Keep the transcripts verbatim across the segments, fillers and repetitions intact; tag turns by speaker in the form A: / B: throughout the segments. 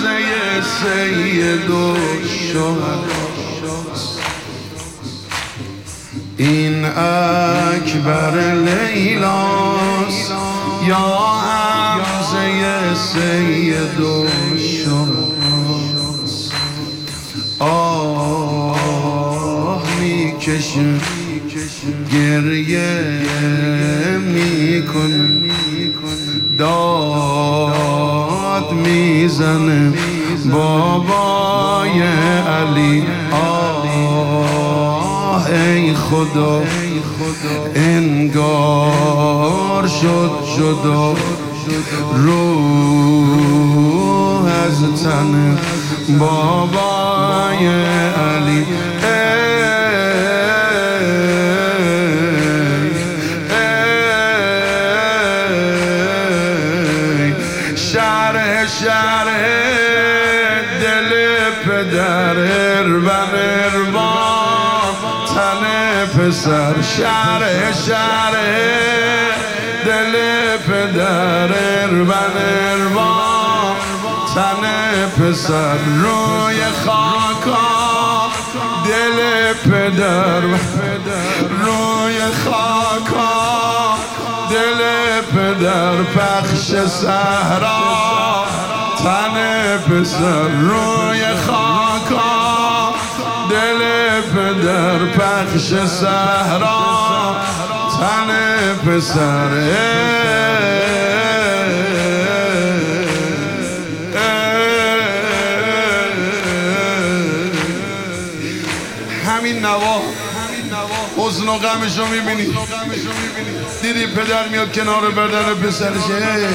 A: عرضه سید و شهدا. این اکبر لیلاست یا عرضه سید و شهداست. آه میکشه گریه میکنه داد میزنه بابای علی. آه ای خدا انگار شد جدا روح از تن بابای علی. شرح شرح دل پدر اربن اربان تن پسر. شرح شرح دل پدر اربن اربان تن پسر. روی خاکا دل پدر روی خاکا دل پدر پخش صحرا تن پسر. روی خاکا دل پدر پخش صحرا تن پسر. همین نوا حزن و غمشو میبینی. دیدی پدر میاد کنار بدن پسرشه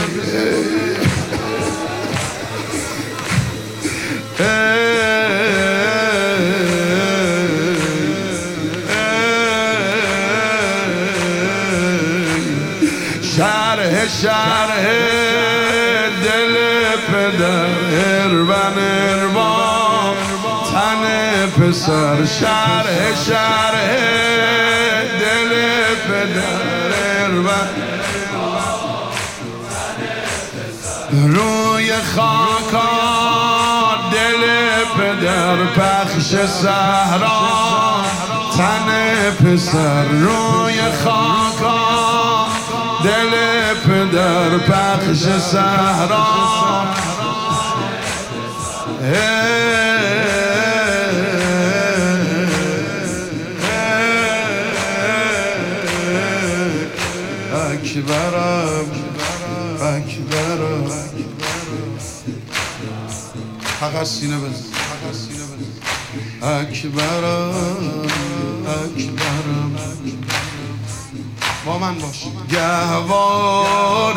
A: شرح شرح دل پدر اربن اربان تن پسر. شرح شرح دل پدر اربن روی خاکا دل پدر پخش صحرا تن پسر. روی خاکا دل پدر پخش صحرا. اکبرم اکبرم فقط سینه بزن. اکبرم اکبرم با من باش. گهوار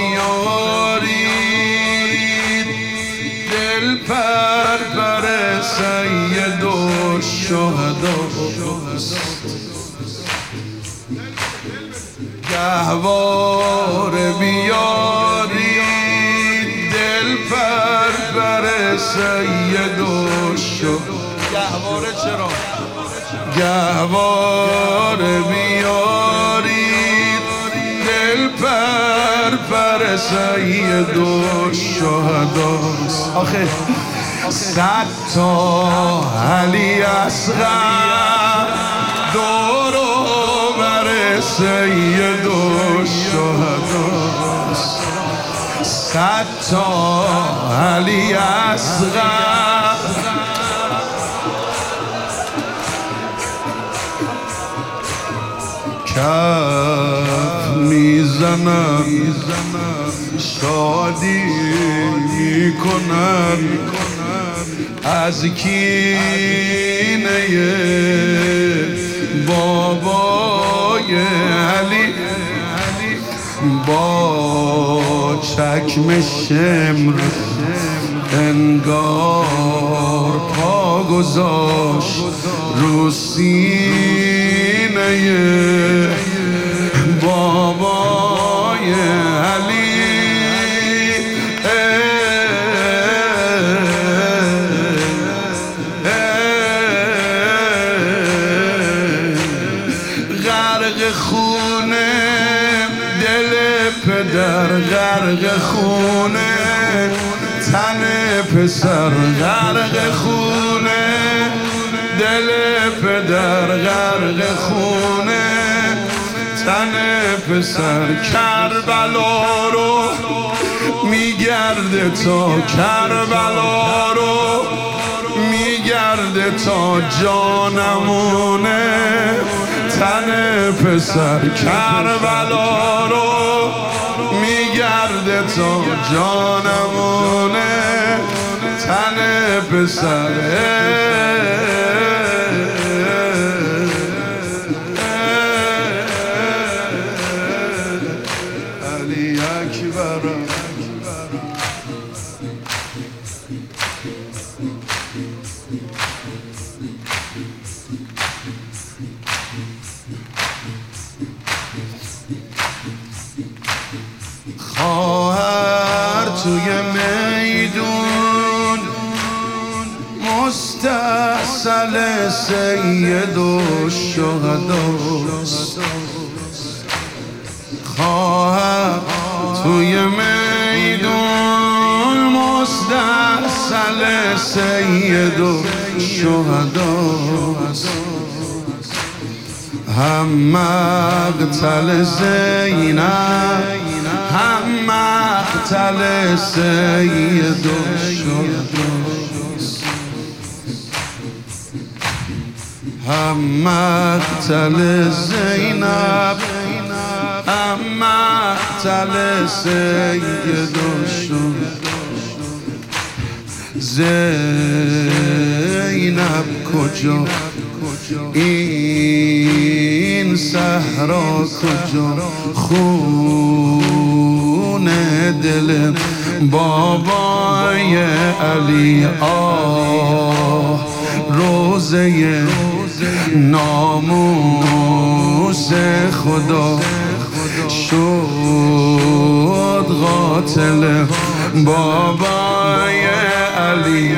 A: بیارید دل پر پر سید و شهداست. گهوار بیارید دل پر پر سید و شهداست. گهواره چرا؟ گهوار بیارید دل پر پر سید و شهداست. آخه صد تا علی اصغر دور و بر سید و شهداست. صد تا علی اصغر کف میزنن شادی میکنن از کینه بابای علی. با چکم شمر انگار پا گذاشت رو سینه بابای علی. غرق خونه دل پدر غرق خونه تن پسر غرق خونه، دل پدر غرق خونه، تن پسر کربلا رو میگرده تا کربلا رو میگرده تا جانمونه، تن پسر کربلا رو میگرده تا جانمونه، تن پسر علی اکبر. خواهر توی میدون مستحصل سید و شهداست، خواهر توی میدون مستحصل سید و شهداست، هم مقتل زینب هم مقتل سید و شهداست، هم مقتل زینب هم مقتل سید و شهداست. زینب کجا این صحرا کجا، خون دل بابای علی آه، روزه ناموس خدا شد قاتل بابای علی.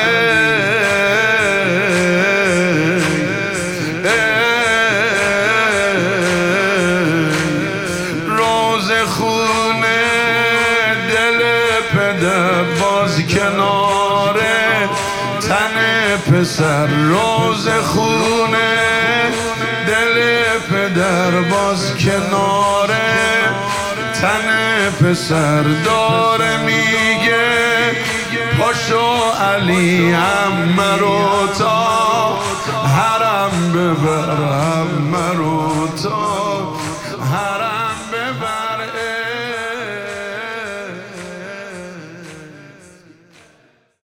A: کناره تن پسر روز خونه، دل پدر باز کناره، تن پسر داره میگه پاشو علی عمه رو تا حرم ببر، عمه رو